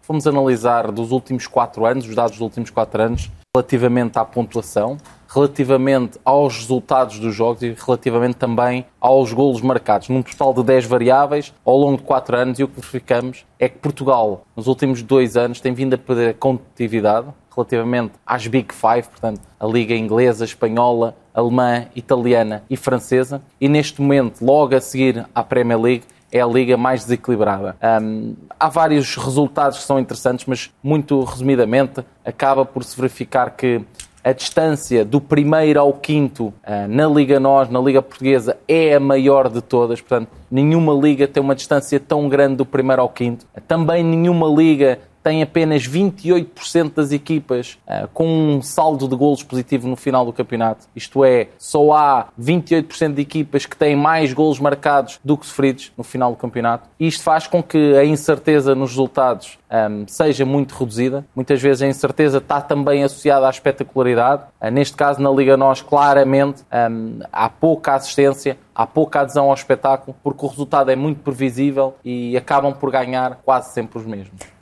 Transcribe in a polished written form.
fomos analisar dos últimos 4 anos, os dados dos últimos 4 anos, relativamente à pontuação, relativamente aos resultados dos jogos e relativamente também aos golos marcados, num total de 10 variáveis ao longo de 4 anos, e o que verificamos é que Portugal, nos últimos 2 anos, tem vindo a perder a competitividade relativamente às Big Five, portanto, a Liga Inglesa, Espanhola, Alemã, Italiana e Francesa, e neste momento, logo a seguir à Premier League, é a liga mais desequilibrada. Há vários resultados que são interessantes, mas muito resumidamente acaba por se verificar que a distância do primeiro ao quinto na Liga NOS, na Liga Portuguesa, é a maior de todas. Portanto, nenhuma liga tem uma distância tão grande do primeiro ao quinto. Também nenhuma liga tem apenas 28% das equipas com um saldo de golos positivo no final do campeonato. Isto é, só há 28% de equipas que têm mais golos marcados do que sofridos no final do campeonato. E isto faz com que a incerteza nos resultados seja muito reduzida. Muitas vezes a incerteza está também associada à espetacularidade. Neste caso, na Liga NOS, claramente, há pouca assistência, há pouca adesão ao espetáculo, porque o resultado é muito previsível e acabam por ganhar quase sempre os mesmos.